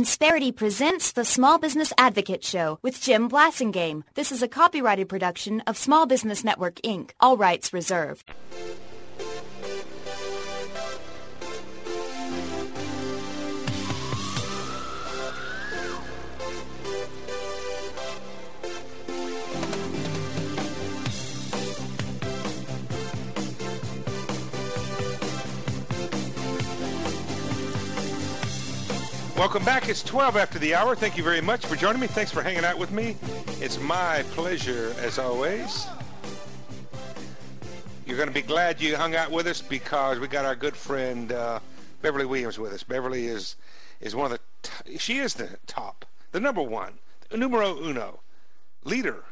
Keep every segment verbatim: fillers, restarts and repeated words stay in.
Insperity presents the Small Business Advocate Show with Jim Blasingame. This is a copyrighted production of Small Business Network, Incorporated. All rights reserved. Welcome back. It's twelve after the hour. Thank you very much for joining me. Thanks for hanging out with me. It's my pleasure, as always. You're going to be glad you hung out with us because we got our good friend uh, Beverly Williams with us. Beverly is is one of the t- she is the top, the number one, numero uno leader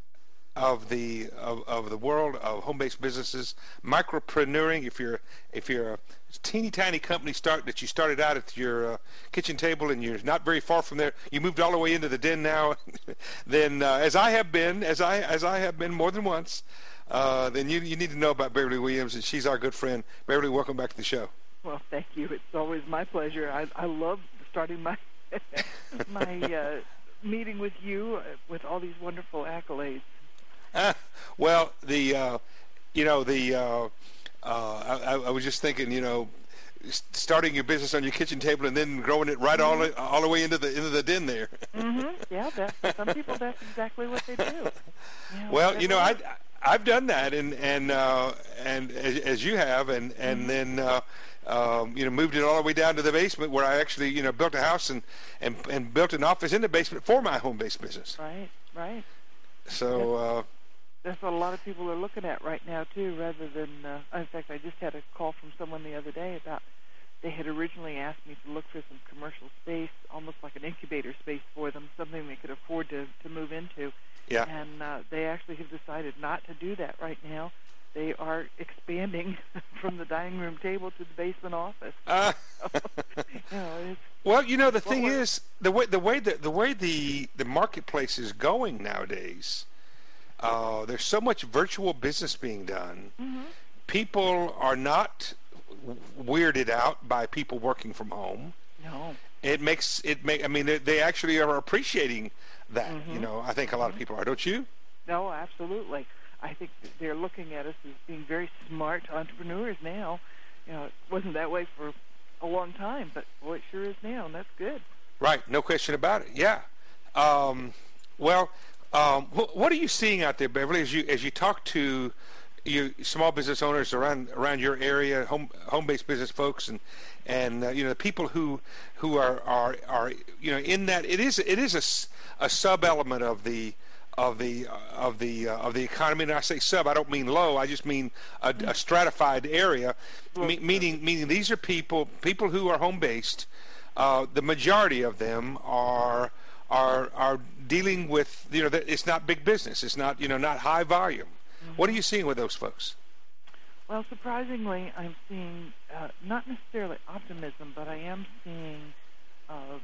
of the of, of the world of home-based businesses, micropreneuring. If you're if you're a teeny tiny company start that you started out at your uh, kitchen table and you're not very far from there, you moved all the way into the den now, then uh, as I have been, as I as I have been more than once, uh, then you you need to know about Beverly Williams, and she's our good friend. Beverly, welcome back to the show. Well, thank you. It's always my pleasure. I I love starting my my uh, meeting with you with all these wonderful accolades. Uh, well, the uh, you know the uh, uh, I, I was just thinking, you know, starting your business on your kitchen table and then growing it right mm-hmm. all all the way into the into the den there. mm-hmm. Yeah, that's, some people that's exactly what they do. Yeah, well, you know, I I've done that, and and uh, and as, as you have, and and mm-hmm. then. Uh, Um, you know, moved it all the way down to the basement where I actually, you know, built a house and, and, and built an office in the basement for my home-based business. Right, right. So that's, uh, that's what a lot of people are looking at right now, too, rather than, uh, in fact, I just had a call from someone the other day about they had originally asked me to look for some commercial space, almost like an incubator space for them, something they could afford to, to move into. Yeah. And uh, they actually have decided not to do that right now. They are expanding from the dining room table to the basement office. Uh, so, you know, it's, well, you know, the thing we're, is, the way the way the, the way the the marketplace is going nowadays, uh, there's so much virtual business being done. Mm-hmm. People are not weirded out by people working from home. No. It makes it make. I mean, they, they actually are appreciating that. Mm-hmm. You know, I think a lot mm-hmm. of people are. Don't you? No, absolutely. I think they're looking at us as being very smart entrepreneurs now. You know, it wasn't that way for a long time, but boy, it sure is now, and that's good. Right, no question about it. Yeah. Um, well, um, wh- what are you seeing out there, Beverly, as you as you talk to you small business owners around around your area, home home-based business folks, and and uh, you know the people who who are, are are you know in that it is it is a, a sub element of the of the uh, of the uh, of the economy, and I say sub, I don't mean low. I just mean a, a stratified area, me, meaning meaning these are people people who are home based. Uh, the majority of them are are are dealing with, you know, it's not big business. It's not, you know, not high volume. Mm-hmm. What are you seeing with those folks? Well, surprisingly, I'm seeing uh, not necessarily optimism, but I am seeing um,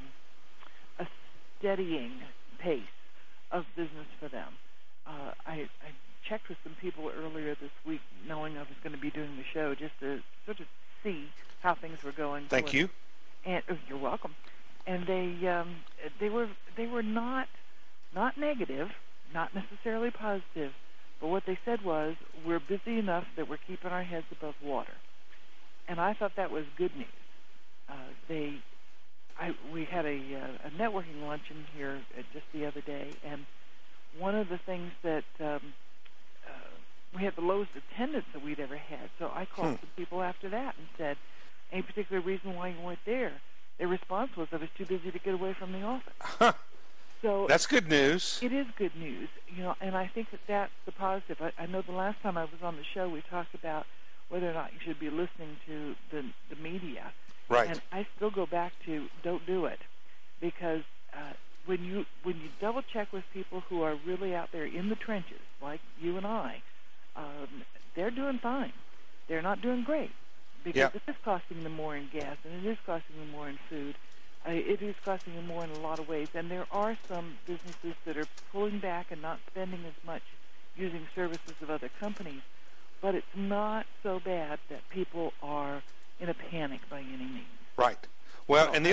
a steadying pace of business for them. Uh, I, I checked with some people earlier this week, knowing I was going to be doing the show, just to sort of see how things were going. Thank you. And oh, you're welcome. And they um, they were they were not not negative, not necessarily positive, but what they said was, we're busy enough that we're keeping our heads above water. And I thought that was good news. Uh, they I, we had a, uh, a networking luncheon here uh, just the other day, and one of the things that um, uh, we had the lowest attendance that we'd ever had. So I called hmm. some people after that and said, any particular reason why you weren't there? Their response was, I was too busy to get away from the office. Huh. So that's good news. It is good news, you know, and I think that that's the positive. I, I know the last time I was on the show, we talked about whether or not you should be listening to the, the media. Right. And I still go back to don't do it, because uh, when you when you double check with people who are really out there in the trenches, like you and I, um, they're doing fine. They're not doing great, because yeah. it is costing them more in gas, and it is costing them more in food. Uh, it is costing them more in a lot of ways, and there are some businesses that are pulling back and not spending as much using services of other companies. But it's not so bad that people are in a panic by any means. Right. Well, so, and the other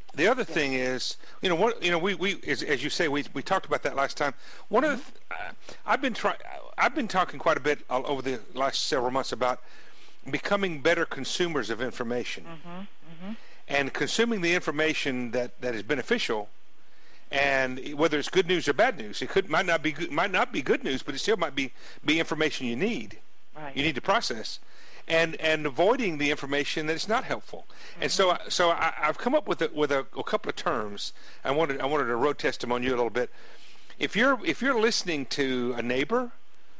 The other thing is, you know, what you know, we, we as, as you say, we we talked about that last time. One mm-hmm. of the, uh, I've been trying, I've been talking quite a bit over the last several months about becoming better consumers of information, mm-hmm. Mm-hmm. and consuming the information that, that is beneficial, and whether it's good news or bad news. It could might not be good, might not be good news, but it still might be be information you need. Right. You need to process. And, and avoiding the information that is not helpful, mm-hmm. and so so I, I've come up with a, with a, a couple of terms. I wanted I wanted to road test them on you a little bit. If you're if you're listening to a neighbor,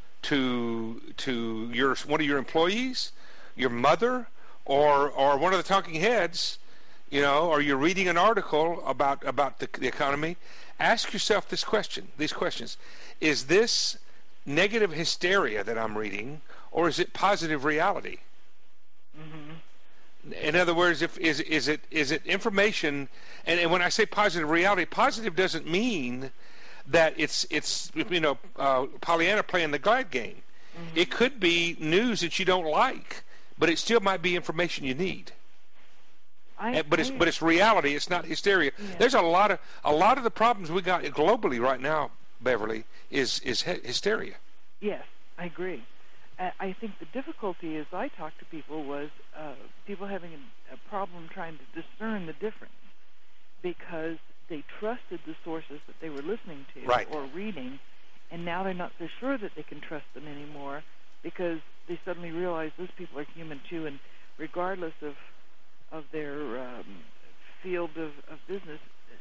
to to your one of your employees, your mother, or or one of the talking heads, you know, or you're reading an article about about the, the economy, ask yourself this question: these questions: is this negative hysteria that I'm reading, or is it positive reality? Mm-hmm. In other words, if is is it is it information? And, and when I say positive reality, positive doesn't mean that it's it's you know uh, Pollyanna playing the glad game. Mm-hmm. It could be news that you don't like, but it still might be information you need. I, and, but I, it's but it's reality. It's not hysteria. Yeah. There's a lot of a lot of the problems we got globally right now, Beverly, is is hysteria. Yes, I agree. I think the difficulty as I talked to people was uh, people having a, a problem trying to discern the difference because they trusted the sources that they were listening to right. or reading, and now they're not so sure that they can trust them anymore because they suddenly realize those people are human too, and regardless of of their um, field of, of business,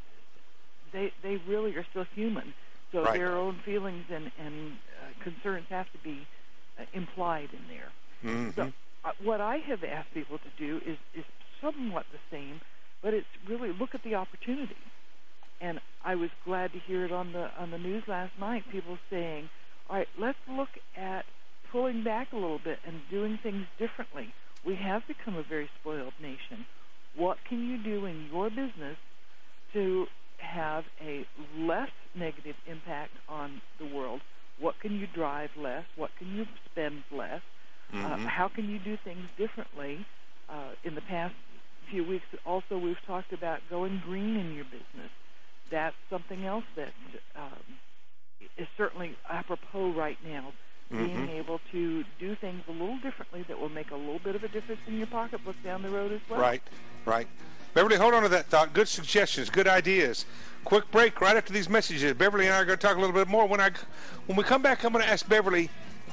they they really are still human. So right. their own feelings and, and uh, concerns have to be Uh, implied in there. Mm-hmm. So uh, what I have asked people to do is, is somewhat the same, but it's really look at the opportunity. And I was glad to hear it on the on the news last night, people saying, all right, let's look at pulling back a little bit and doing things differently. We have become a very spoiled nation. What can you do in your business to have a less negative impact on the world? What can you drive less? What can you spend less? Mm-hmm. Uh, how can you do things differently? Uh, in the past few weeks, also we've talked about going green in your business. That's something else that um, is certainly apropos right now. Mm-hmm. Being able to do things a little differently that will make a little bit of a difference in your pocketbook down the road as well. Right, right. Beverly, hold on to that thought. Good suggestions, good ideas. Quick break right after these messages. Beverly and I are going to talk a little bit more. When I, when we come back, I'm going to ask Beverly,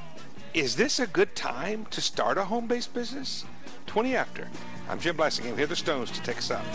is this a good time to start a home-based business? twenty after. I'm Jim Blasingame. Here are the Stones to take us out.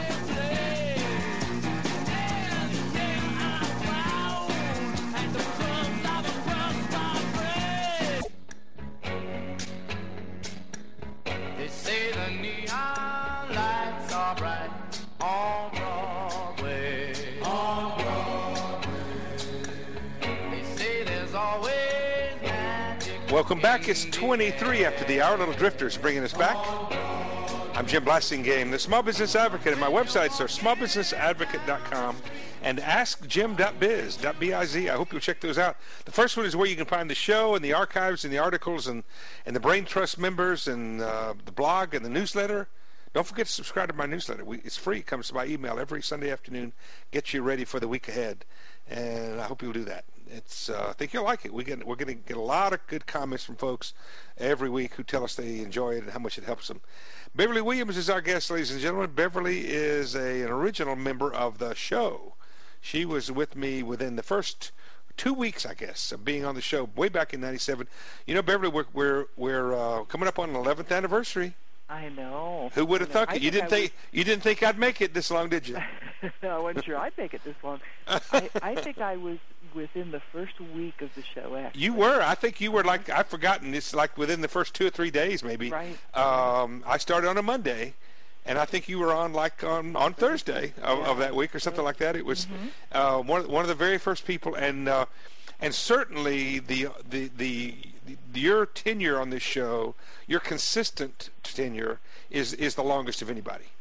They say the neon lights are bright on Broadway. On Broadway. They say there's always magic. Welcome back. It's twenty-three after the hour. Little Drifters bringing us back. I'm Jim Blasingame, the Small Business Advocate, and my websites are small business advocate dot com and ask jim dot biz. Biz. I hope you'll check those out. The first one is where you can find the show and the archives and the articles and, and the Brain Trust members and uh, the blog and the newsletter. Don't forget to subscribe to my newsletter. We, it's free. It comes by email every Sunday afternoon. Gets you ready for the week ahead. And I hope you'll do that. It's. Uh, I think you'll like it. We get, we're going to get a lot of good comments from folks every week who tell us they enjoy it and how much it helps them. Beverly Williams is our guest, ladies and gentlemen. Beverly is a, an original member of the show. She was with me within the first two weeks, I guess, of being on the show way back in ninety-seven. You know, Beverly, we're we're, we're uh, coming up on an eleventh anniversary. I know. Who would have thought it? You didn't think was... you didn't think I'd make it this long, did you? I wasn't sure I'd make it this long. I, I think I was within the first week of the show, actually. You were. I think you were like, I've forgotten. It's like within the first two or three days, maybe. Right. Um, I started on a Monday, and I think you were on like on, on Thursday of, yeah. of that week or something like that. It was mm-hmm. uh, one one of the very first people, and uh, and certainly the, the the the your tenure on this show, your consistent tenure is is the longest of anybody.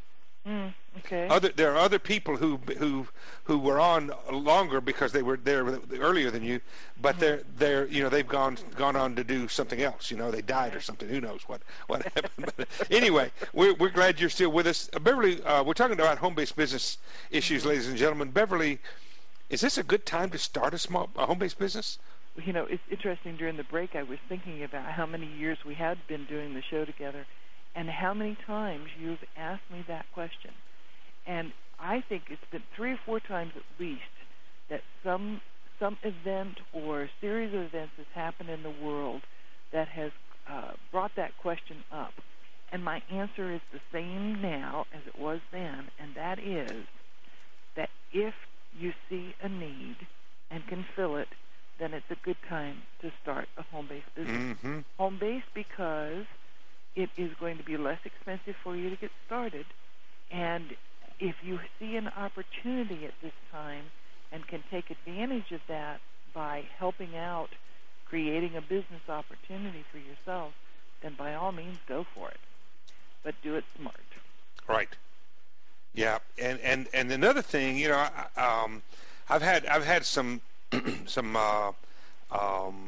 Mm, okay. Other there are other people who who who were on longer because they were there earlier than you, but Mm-hmm. they're they're you know they've gone gone on to do something else. You know, they died or something. Who knows what what happened? But anyway, we're we're glad you're still with us, uh, Beverly. Uh, we're talking about home-based business issues, Mm-hmm. ladies and gentlemen. Beverly, is this a good time to start a small a home-based business? You know, it's interesting. During the break, I was thinking about how many years we had been doing the show together, and how many times you've asked me that question. And I think it's been three or four times at least that some some event or series of events has happened in the world that has uh, brought that question up. And my answer is the same now as it was then, and that is that if you see a need and can fill it, then it's a good time to start a home-based business. Mm-hmm. Home-based because it is going to be less expensive for you to get started. And if you see an opportunity at this time and can take advantage of that by helping out, creating a business opportunity for yourself, then by all means go for it. But do it smart. Right. Yeah, and and and another thing, you know, I, um, I've had I've had some some uh, um,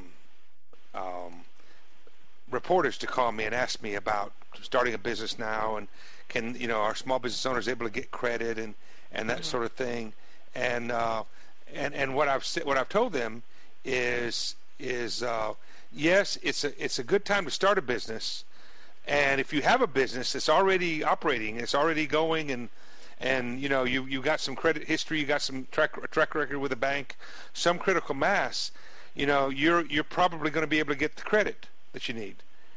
um, reporters to call me and ask me about starting a business now, and can you know are small business owners able to get credit and and that Mm-hmm. sort of thing, and uh, and and what I've sa- what I've told them is is uh, yes, it's a it's a good time to start a business. And if you have a business that's already operating, it's already going, and and you know you you got some credit history, you got some track track record with a bank, some critical mass, you know you're you're probably going to be able to get the credit that you need.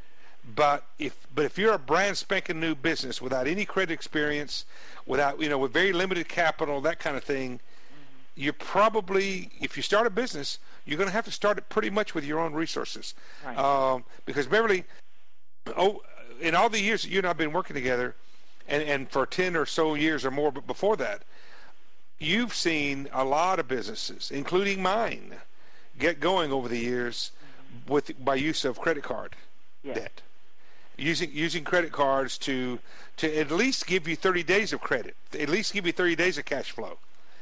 But if but if you're a brand spanking new business without any credit experience, without you know with very limited capital, that kind of thing, you're probably if you start a business, you're going to have to start it pretty much with your own resources, Right. um, because Beverly, oh. In all the years that you and I have been working together, and, and for ten or so years or more but before that, you've seen a lot of businesses, including mine, get going over the years with by use of credit card Yes. debt. Using using credit cards to to at least give you thirty days of credit, at least give you thirty days of cash flow.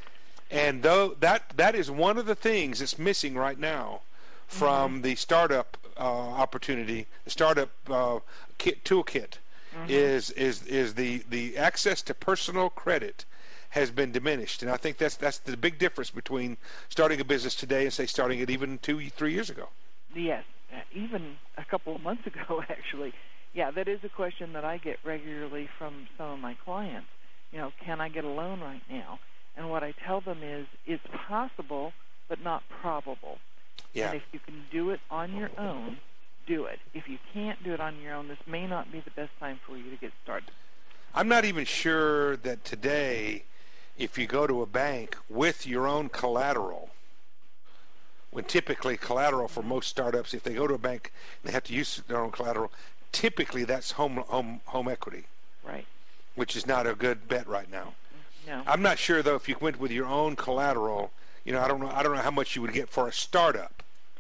And though that that is one of the things that's missing right now from mm-hmm. the startup uh, opportunity, the startup uh, kit toolkit, mm-hmm. is is is the the access to personal credit has been diminished, and I think that's that's the big difference between starting a business today and say starting it even two three years ago. Yes, even a couple of months ago, actually. Yeah, that is a question that I get regularly from some of my clients. You know, can I get a loan right now? And what I tell them is it's possible, but not probable. Yeah. And if you can do it on your own, do it. If you can't do it on your own, this may not be the best time for you to get started. I'm not even sure that today, if you go to a bank with your own collateral, when typically collateral for most startups, if they go to a bank and they have to use their own collateral, typically that's home home home equity, Right. which is not a good bet right now. No. I'm not sure though if you went with your own collateral, you know, I don't know I don't know how much you would get for a startup.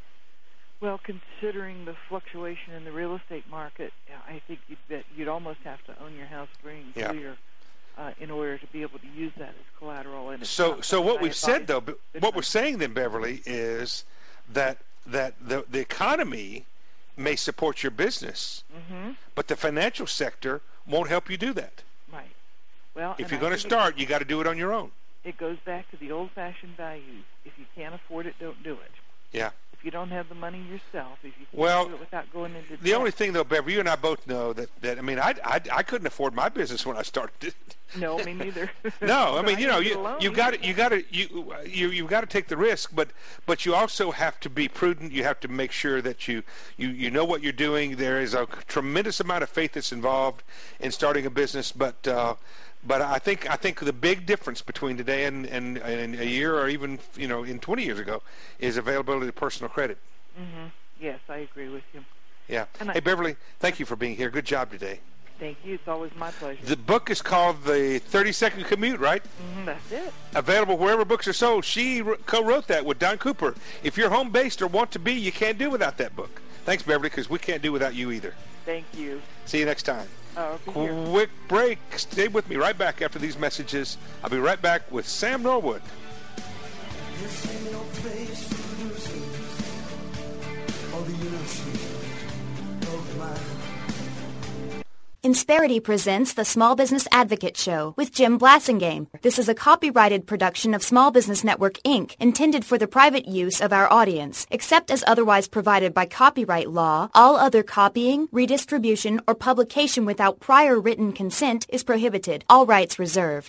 Well, considering the fluctuation in the real estate market, I think you'd bet you'd almost have to own your house free and Yeah. clear uh, in order to be able to use that as collateral. And it's So not so what something we've I said advise though, but this what time. we're saying then, Beverly, is that that the the economy may support your business, Mm-hmm. but the financial sector won't help you do that. Right. Well, If and you're I going to think start, you got to do it on your own. It, it goes back to the old-fashioned values. If you can't afford it, don't do it. Yeah. If you don't have the money yourself, if you can't Well, do it without going into The debt. only thing, though, Beverly, you and I both know that, that I mean, I, I, I couldn't afford my business when I started it. No, me neither. No, I mean, you know, didn't get you a loan you got to either. you got to you you you've got to take the risk, but but you also have to be prudent. You have to make sure that you you you know what you're doing. There is a tremendous amount of faith that's involved in starting a business, but uh, but I think I think the big difference between today and, and and a year or even you know in twenty years ago is availability of personal credit. Mm-hmm. Yes, I agree with you. Yeah. And I- Hey, Beverly, thank you for being here. Good job today. Thank you. It's always my pleasure. The book is called The thirty-second Commute, right? Mm-hmm, that's it. Available wherever books are sold. She wr- co-wrote that with Don Cooper. If you're home-based or want to be, you can't do without that book. Thanks, Beverly, because we can't do without you either. Thank you. See you next time. I'll be here. quick break. Stay with me right back after these messages. I'll be right back with Sam Norwood. This ain't no place for losers or the innocent of mine. Insperity presents the Small Business Advocate Show with Jim Blasingame. This is a copyrighted production of Small Business Network, Incorporated, intended for the private use of our audience. Except as otherwise provided by copyright law, all other copying, redistribution, or publication without prior written consent is prohibited. All rights reserved.